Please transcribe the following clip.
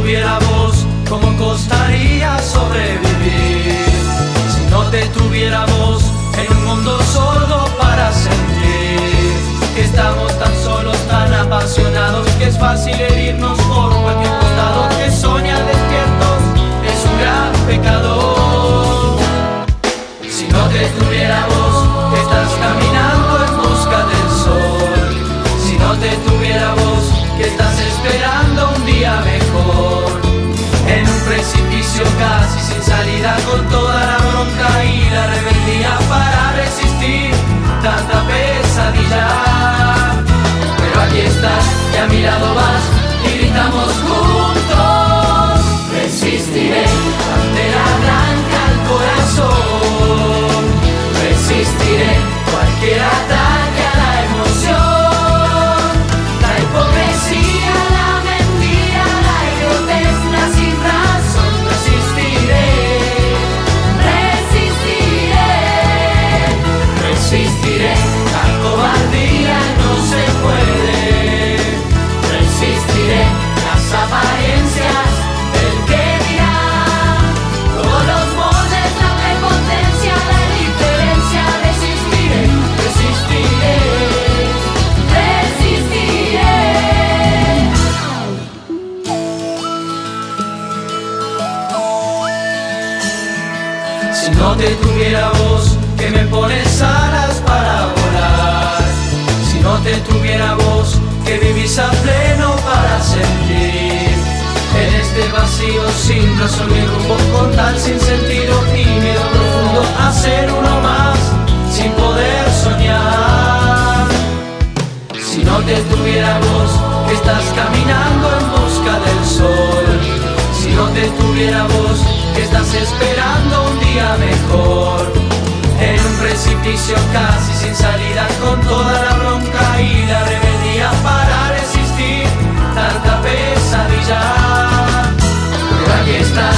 tuviera voz, ¿cómo costaría sobrevivir? Si no te tuviera voz, en un mundo sordo para sentir que estamos tan solos, tan apasionados, que es fácil herirnos por cualquier costado, que soñar despiertos es un gran pecado. Si no te tuviera voz, que estás caminando en busca del sol. Si no te tuviera voz, que estás esperando un día mejor. En un precipicio casi sin salida, con toda la bronca y la rebeldía para resistir tanta pesadilla. Pero aquí estás y a mi lado vas y gritamos juntos: resistiré, bandera blanca al corazón. Resistiré cualquier ataque a la emoción, la hipocresía, la mentira, la idiotez, la sin razón. Resistiré, resistiré, resistiré. La cobardía no se puede. Resistiré las apariencias del que dirá, todos los moldes, la prepotencia, la indiferencia. Resistiré, resistiré, resistiré. Si no te tuviera voz, que me pones alas para volar. Si no te tuviera voz, que vivís a pleno para sentir. En este vacío sin razón ni rumbo, con tal sin sentido y miedo profundo a ser uno más, sin poder soñar. Si no te tuviera voz, que estás caminando en busca del sol. Si no te tuviera voz, que estás esperando un día mejor. En un precipicio casi sin salida, con toda la bronca y la rebeldía para resistir tanta pesadilla. Pero aquí está